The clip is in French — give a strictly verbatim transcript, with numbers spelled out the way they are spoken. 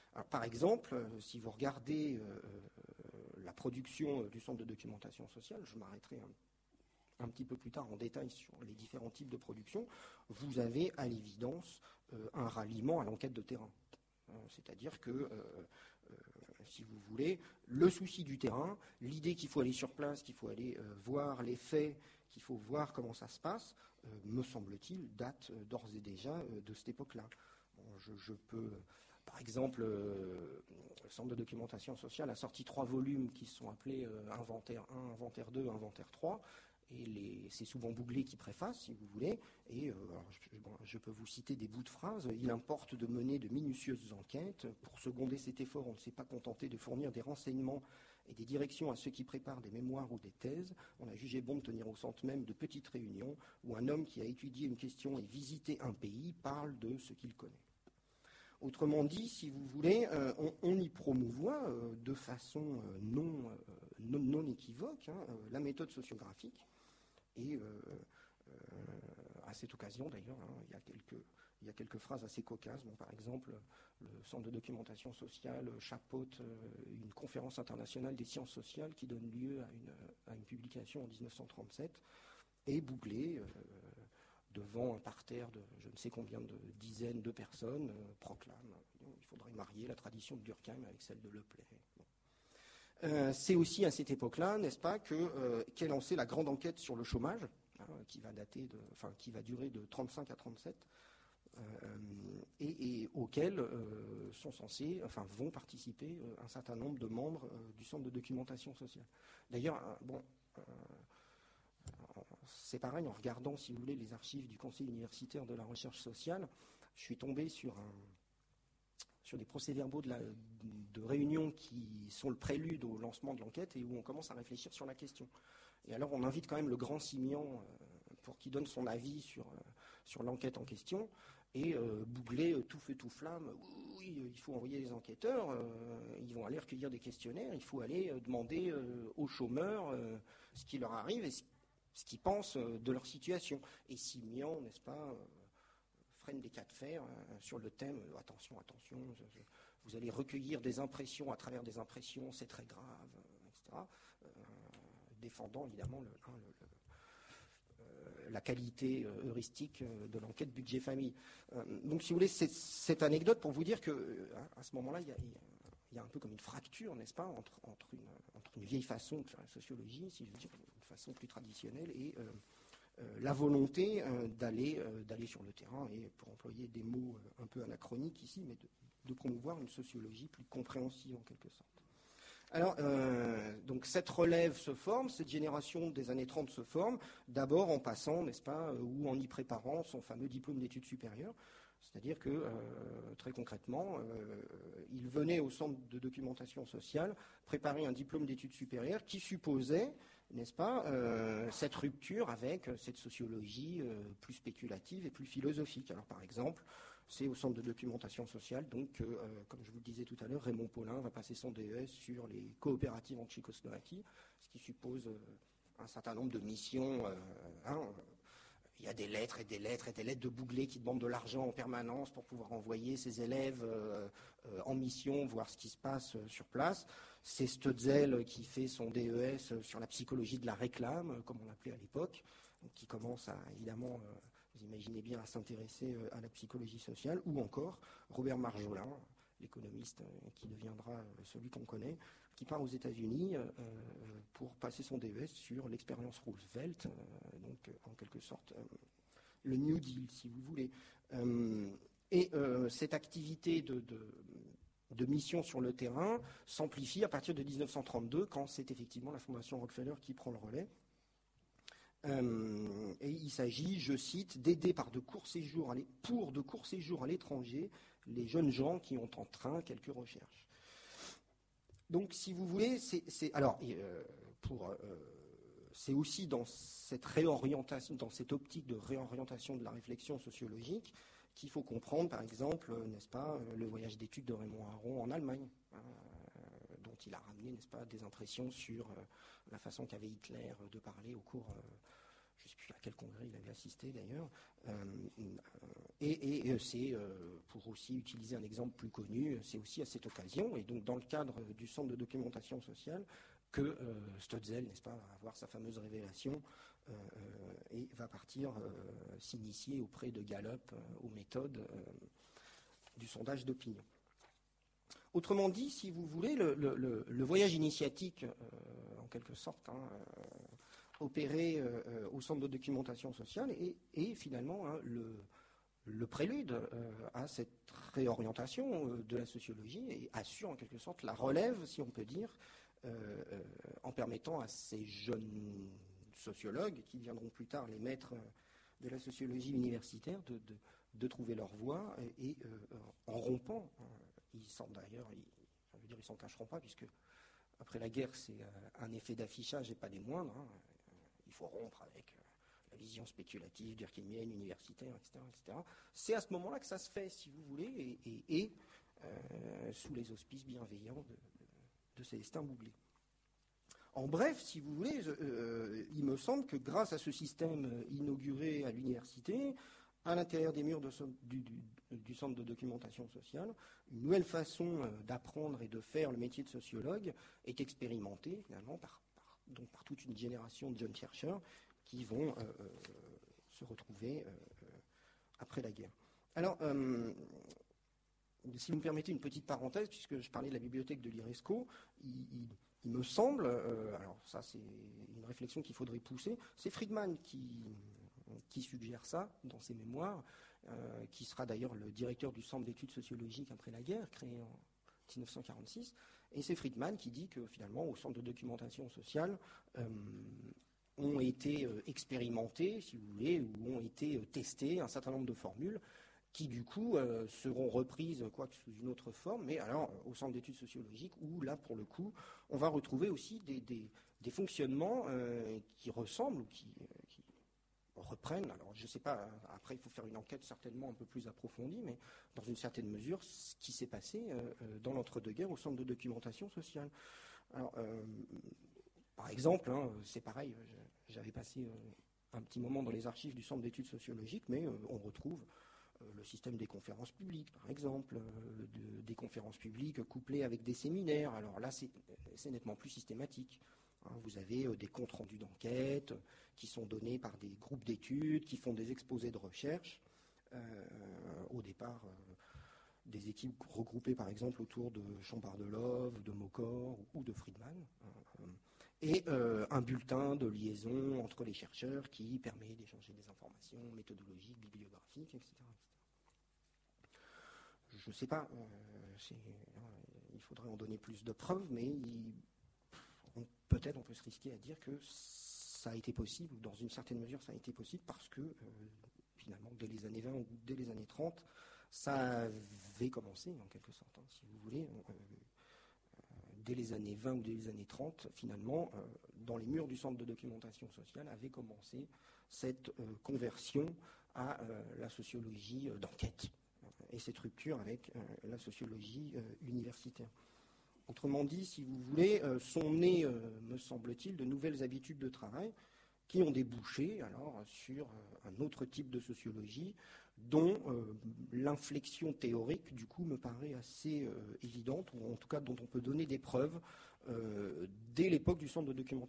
Alors, par exemple, euh, si vous regardez euh, la production du Centre de documentation sociale, je m'arrêterai un, un petit peu plus tard en détail sur les différents types de production, vous avez à l'évidence euh, un ralliement à l'enquête de terrain. Euh, c'est-à-dire que, euh, euh, si vous voulez, le souci du terrain, l'idée qu'il faut aller sur place, qu'il faut aller euh, voir les faits, qu'il faut voir comment ça se passe, euh, me semble-t-il, date euh, d'ores et déjà euh, de cette époque-là. Bon, je, je peux, par exemple, euh, le Centre de documentation sociale a sorti trois volumes qui sont appelés euh, Inventaire un, Inventaire deux, Inventaire trois. Et les, c'est souvent Bouglé qui préface, si vous voulez. Et euh, alors je, bon, je peux vous citer des bouts de phrases. Il importe de mener de minutieuses enquêtes. Pour seconder cet effort, on ne s'est pas contenté de fournir des renseignements et des directions à ceux qui préparent des mémoires ou des thèses. On a jugé bon de tenir au centre même de petites réunions où un homme qui a étudié une question et visité un pays parle de ce qu'il connaît. Autrement dit, si vous voulez, euh, on, on y promouvoit euh, de façon euh, non, euh, non, non équivoque hein, euh, la méthode sociographique. Et euh, euh, à cette occasion, d'ailleurs, hein, il y a quelques, il y a quelques phrases assez cocasses. Bon, par exemple, le Centre de documentation sociale chapeaute euh, une conférence internationale des sciences sociales qui donne lieu à une, à une publication en dix-neuf cent trente-sept. Et Bouglé, euh, devant un parterre de je ne sais combien de dizaines de personnes, euh, proclame qu'il faudrait marier la tradition de Durkheim avec celle de Leplay. Bon. Euh, c'est aussi à cette époque-là, n'est-ce pas, que, euh, qu'est lancée la grande enquête sur le chômage, hein, qui va dater de, enfin, qui va durer de trente-cinq à trente-sept, euh, et, et auquel euh, sont censés, enfin, vont participer euh, un certain nombre de membres euh, du Centre de documentation sociale. D'ailleurs, euh, bon, euh, c'est pareil, en regardant, si vous voulez, les archives du Conseil universitaire de la recherche sociale, je suis tombé sur un sur des procès-verbaux de, la, de réunions qui sont le prélude au lancement de l'enquête et où on commence à réfléchir sur la question. Et alors on invite quand même le grand Simian euh, pour qu'il donne son avis sur, euh, sur l'enquête en question. Et euh, Bouglé, euh, tout feu tout flamme, oui, il faut envoyer des enquêteurs, euh, ils vont aller recueillir des questionnaires, il faut aller euh, demander euh, aux chômeurs euh, ce qui leur arrive et ce, ce qu'ils pensent euh, de leur situation. Et Simian, n'est-ce pas, euh, des cas de fer euh, sur le thème euh, attention, attention, je, je, vous allez recueillir des impressions à travers des impressions, c'est très grave, euh, et cetera. Euh, défendant évidemment le, hein, le, le, euh, la qualité euh, heuristique euh, de l'enquête budget famille. Euh, donc, si vous voulez, c'est cette anecdote pour vous dire que euh, à ce moment-là, il y a, il y a un peu comme une fracture, n'est-ce pas, entre, entre, une, entre une vieille façon de faire la sociologie, si je veux dire, une façon plus traditionnelle et euh, Euh, la volonté euh, d'aller, euh, d'aller sur le terrain et, pour employer des mots euh, un peu anachroniques ici, mais de, de promouvoir une sociologie plus compréhensive en quelque sorte. Alors, euh, donc cette relève se forme, cette génération des années trente se forme, d'abord en passant, n'est-ce pas, euh, ou en y préparant son fameux diplôme d'études supérieures. C'est-à-dire que, euh, très concrètement, euh, il venait au Centre de documentation sociale préparer un diplôme d'études supérieures qui supposait, n'est-ce pas, euh, cette rupture avec cette sociologie euh, plus spéculative et plus philosophique. Alors, par exemple, c'est au Centre de documentation sociale, donc, euh, comme je vous le disais tout à l'heure, Raymond Paulin va passer son D E S sur les coopératives en Tchécoslovaquie, ce qui suppose euh, un certain nombre de missions. Euh, hein, Il y a des lettres et des lettres et des lettres de Bouglé qui demandent de l'argent en permanence pour pouvoir envoyer ses élèves euh, euh, en mission, voir ce qui se passe euh, sur place. C'est Stutzel qui fait son D E S sur la psychologie de la réclame, euh, comme on l'appelait à l'époque, qui commence à, évidemment, euh, vous imaginez bien, à s'intéresser euh, à la psychologie sociale, ou encore Robert Marjolin, l'économiste euh, qui deviendra euh, celui qu'on connaît, qui part aux États-Unis euh, pour passer son D E S sur l'expérience Roosevelt, euh, donc en quelque sorte euh, le New Deal, si vous voulez. Euh, et euh, cette activité de, de, de mission sur le terrain s'amplifie à partir de dix-neuf cent trente-deux, quand c'est effectivement la Fondation Rockefeller qui prend le relais. Euh, et il s'agit, je cite, d'aider par de courts séjours à l'é- pour de courts séjours à l'étranger les jeunes gens qui ont en train quelques recherches. Donc, si vous voulez, c'est, c'est alors euh, pour euh, c'est aussi dans cette réorientation, dans cette optique de réorientation de la réflexion sociologique qu'il faut comprendre, par exemple, euh, n'est-ce pas, le voyage d'études de Raymond Aron en Allemagne, hein, euh, dont il a ramené, n'est-ce pas, des impressions sur euh, la façon qu'avait Hitler de parler au cours, euh, je ne sais plus à quel congrès il avait assisté d'ailleurs. Euh, et, et c'est, euh, pour aussi utiliser un exemple plus connu, c'est aussi à cette occasion, et donc dans le cadre du Centre de documentation sociale, que euh, Stotzel, n'est-ce pas, va avoir sa fameuse révélation euh, et va partir euh, s'initier auprès de Gallup euh, aux méthodes euh, du sondage d'opinion. Autrement dit, si vous voulez, le, le, le voyage initiatique, euh, en quelque sorte, hein, euh, opéré euh, au Centre de documentation sociale, est, est finalement hein, le, le prélude euh, à cette réorientation euh, de la sociologie et assure en quelque sorte la relève, si on peut dire, euh, euh, en permettant à ces jeunes sociologues, qui viendront plus tard les maîtres de la sociologie universitaire, de, de, de trouver leur voie et, et euh, en rompant, hein, ils s'en d'ailleurs, ils, je veux dire, ils s'en cacheront pas, puisque après la guerre, c'est euh, un effet d'affichage et pas des moindres. Hein. Il faut rompre avec euh, la vision spéculative, durkheimienne, universitaire, et cetera, et cetera. C'est à ce moment-là que ça se fait, si vous voulez, et, et, et euh, sous les auspices bienveillants de, de, de Célestin Bouglé. En bref, si vous voulez, euh, il me semble que grâce à ce système inauguré à l'université, à l'intérieur des murs de, du, du, du Centre de documentation sociale, une nouvelle façon euh, d'apprendre et de faire le métier de sociologue est expérimentée finalement par, par, donc par toute une génération de jeunes chercheurs qui vont euh, euh, se retrouver euh, après la guerre. Alors, euh, si vous me permettez une petite parenthèse, puisque je parlais de la bibliothèque de l'IRESCO, il, il, il me semble, euh, alors ça c'est une réflexion qu'il faudrait pousser, c'est Friedman qui... qui suggère ça dans ses mémoires, euh, qui sera d'ailleurs le directeur du Centre d'études sociologiques après la guerre, créé en dix-neuf cent quarante-six. Et c'est Friedman qui dit que finalement, au Centre de documentation sociale, euh, ont été euh, expérimentés, si vous voulez, ou ont été euh, testés un certain nombre de formules qui, du coup, euh, seront reprises, quoique sous une autre forme, mais alors au Centre d'études sociologiques, où là, pour le coup, on va retrouver aussi des, des, des fonctionnements euh, qui ressemblent, ou qui, euh, qui reprennent, alors je ne sais pas, après il faut faire une enquête certainement un peu plus approfondie, mais dans une certaine mesure, ce qui s'est passé euh, dans l'entre-deux-guerres au Centre de documentation sociale. Alors, euh, par exemple, hein, c'est pareil, j'avais passé euh, un petit moment dans les archives du Centre d'études sociologiques, mais euh, on retrouve euh, le système des conférences publiques, par exemple, euh, de, des conférences publiques couplées avec des séminaires. Alors là, c'est nettement plus systématique. Vous avez des comptes rendus d'enquête qui sont donnés par des groupes d'études, qui font des exposés de recherche. Euh, au départ, euh, des équipes regroupées par exemple autour de Chambard-Delove, de Maucor ou de Friedman. Euh, et euh, un bulletin de liaison entre les chercheurs qui permet d'échanger des informations méthodologiques, bibliographiques, et cetera et cetera. Je ne sais pas, euh, il faudrait en donner plus de preuves, mais il, peut-être on peut se risquer à dire que ça a été possible, ou dans une certaine mesure ça a été possible, parce que euh, finalement dès les années vingt ou dès les années trente, ça avait commencé en quelque sorte, hein, si vous voulez. Euh, euh, dès les années vingt ou dès les années trente, finalement, euh, dans les murs du Centre de documentation sociale avait commencé cette euh, conversion à euh, la sociologie euh, d'enquête, euh, et cette rupture avec euh, la sociologie euh, universitaire. Autrement dit, si vous voulez, euh, sont nées, euh, me semble-t-il, de nouvelles habitudes de travail qui ont débouché alors sur euh, un autre type de sociologie dont euh, l'inflexion théorique, du coup, me paraît assez euh, évidente, ou en tout cas dont on peut donner des preuves euh, dès l'époque du Centre de documentation